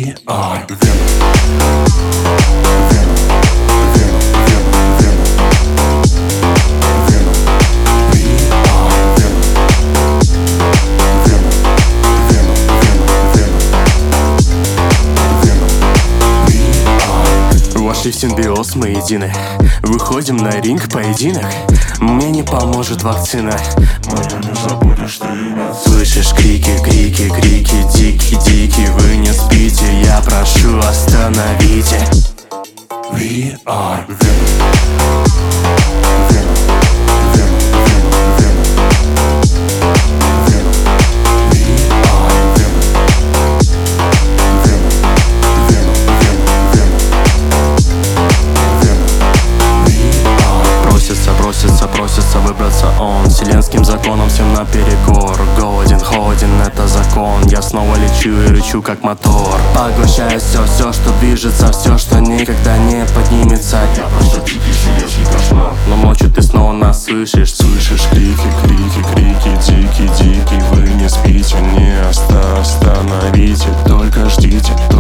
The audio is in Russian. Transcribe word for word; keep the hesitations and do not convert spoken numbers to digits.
We are Venom. Venom. Venom. Venom. Venom. Venom. We are Venom. Venom. Venom. Venom. Venom. Venom. We are. Вошли в симбиоз, мы едины. Выходим на ринг, поединок. Мне не поможет вакцина. Моя не забудешь, что имя. Слышишь крики, крики, крики, дикие, дикие. Вы не спите, я прошу, остановите. We are Venom. Venom. Venom. Venom. Venom. Venom. We are Venom. Venom. Venom. Venom. Venom. Venom. We are. Просится, просится, просится выбраться он. Вселенским законом всем наперекор. Голоден, холоден, это закон. Я снова лечу и рычу, как мотор. Поглощаю все, все, что движется, все, что никогда не поднимется. Я просто дикий жилецкий кошмар. Но ночью ты снова нас слышишь. Слышишь крики, крики, крики, дикий, дикий. Вы не спите, не оста- остановите, только ждите.